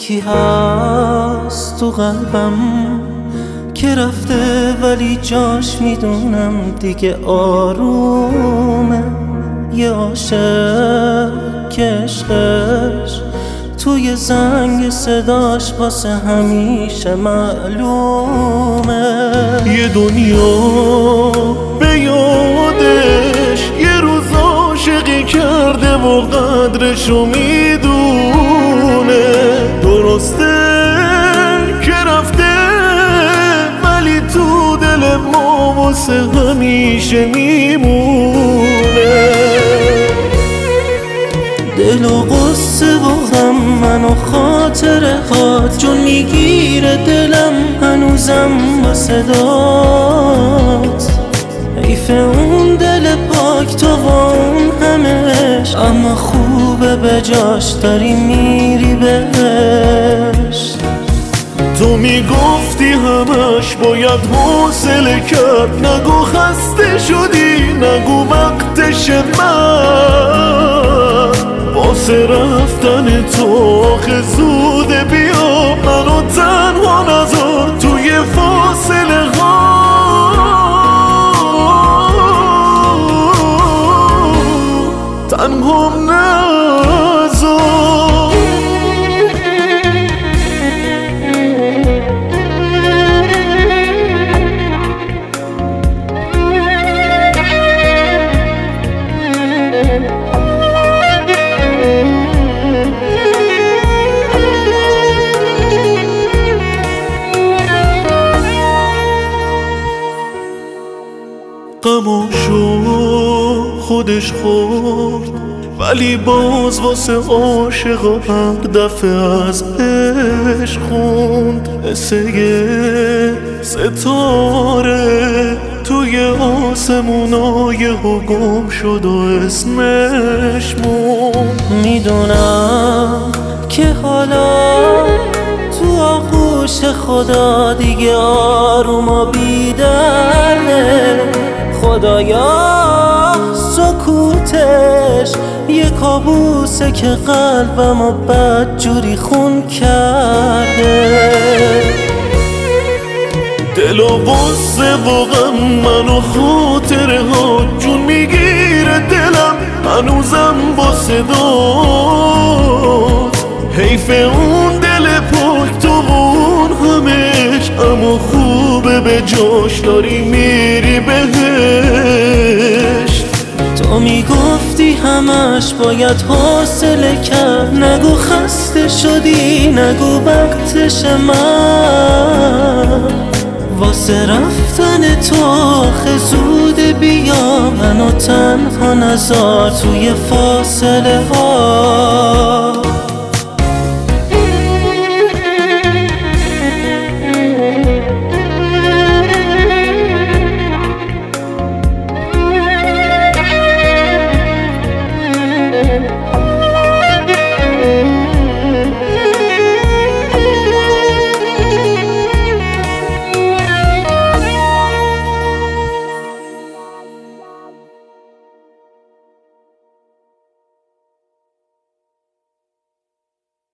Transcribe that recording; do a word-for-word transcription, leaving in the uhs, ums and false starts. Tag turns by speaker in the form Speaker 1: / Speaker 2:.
Speaker 1: یکی هست تو قلبم که رفته ولی جاش میدونم دیگه آرومه. یه عاشق که عشقش توی زنگ صداش واسه همیشه معلومه.
Speaker 2: یه دنیا به یادش یه روز عاشقی کرده و قدرشو میدونه. درسته که رفته ولی تو دل ما واسه همیشه میمونه.
Speaker 1: دل و غصه و غم منو خاطره هات جون میگیره دلم هنوزم با صدات. حیف اون دل پاک تو و اون همش، اما خوبه به جاش داری میری بهش.
Speaker 2: تو میگفتی همش باید حوصله کرد، نگو خسته شدی نگو وقتش من. واسه رفتن تو آخه زوده، بیا منو تنها نذار توی فاصله ها. تنها نذار. غماشو خودش خورد ولی باز واسه عاشقا هر دفعه از عشق خوند. مثل یه ستاره توی آسمونای ها گم شد و اسمش موند.
Speaker 1: میدونم که حالا تو آغوش خدا دیگه آروم و بیدرده. خدایا سکوتش یه کابوسه که قلبمو بدجوری خون کرده.
Speaker 2: دل و غصه و غم منو خاطره ها جون میگیره دلم هنوزم با صدات. حیف اون دل پاک تو و اون همش، اما خوبه به جاش داری میری بهش.
Speaker 1: تو میگفتی همش باید حاصله کرد، نگو خسته شدی نگو وقتش من. واسه رفتن تو آخه زوده، بیا منو تنها نذار توی فاصله ها.